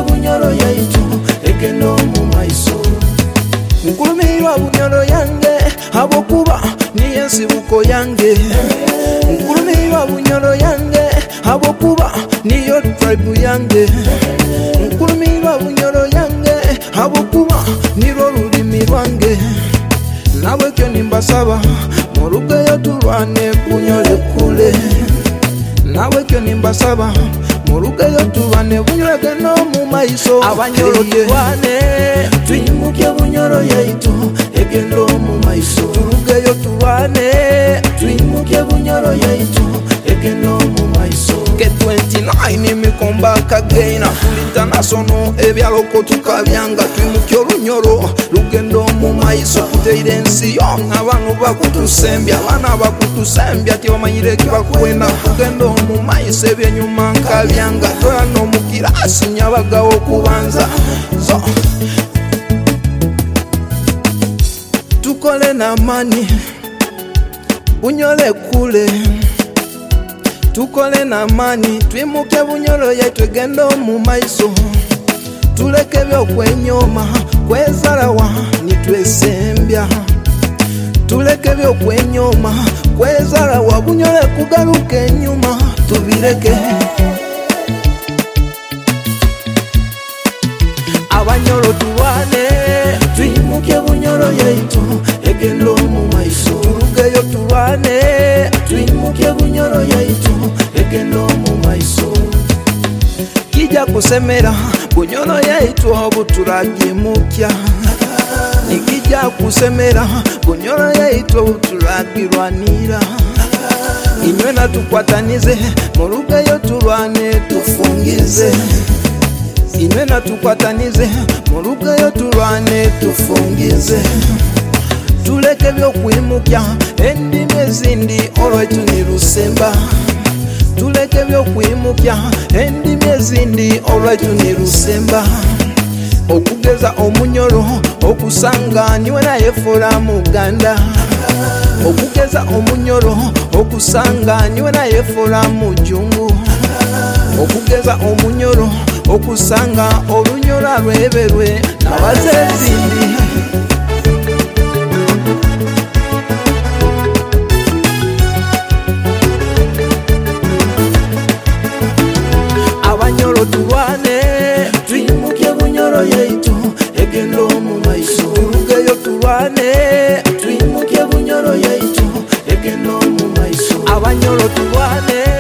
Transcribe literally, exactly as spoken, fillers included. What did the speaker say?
bunyoro yaitu egenda mu maiso. Nkulumirwa bunyoro yange abokuba niyo ensibuko yange. Nkulumirwa bunyoro yange abokuba niyo tribe yange. Nkulumirwa bunyoro yange abokuba nirwo lulimi lwange. Nawe kyo nimbasaba murugeyo tulwane bunyole kule. Nawe kyo nimbasaba murugeyo tulwane bunyole geno mu maiso. Abanyoro tulwane twimuke bunyoro yaitu egendo mu maiso. Turugeyo tulwane twimuke bunyoro yaitu egendo mu maiso. Get twenty-nine mikomba kagena kuli international ebyaloko tukabyanga twimuke olunyoro lugendo mu maiso. Kuteire ensi yonna abantu bakutusembya abana bakutusembya tibamanyire kibakwenda kugendo mu maiso ebyenyuma nkabyanga toya n'omukirasi nyabagawo kubanza. So tukole na mani bunyole kule. Tukole na mani twimuke bunyoro yaitu egendo mu maiso. Tuleke byokwenyoma kwezalawa nitwesembya. Tuleke byokwenyoma kwezalawa bunyole kugaruka enyuma tubireke. Abanyoro tulwane twimuke bunyoro yaitu egendo mu maiso. Turugeyo tulwane twimuke bunyoro yaitu egendo mu maiso. Kijja kusemera bunyoro yaitu obutulage mupya. Nikijja kusemera bunyoro yaitu obutulagirwanira. Inywena tukwatanize murugeyo tulwane tufungize. Inywena tukwatanize murugeyo tulwane tufungize. Tuleke byokwimukya endimi ezindi olwaitu ni lusemba. Tuleke byokwimukya endimi ezindi olwaitu ni lusemba. Okugeza omunyoro okusanga niwe nayefuula mu Uganda. Okugeza omunyoro okusanga niwe nayefuula mu Jungu. Okugeza omunyoro okusanga olunyoro lweberwe n'abazezindi. Abanyoro tulwane twimuke bunyoro yaitu egendo mu maiso. Turugeyo tulwane twimuke bunyoro yaitu egendo mu maiso. Abanyoro tulwane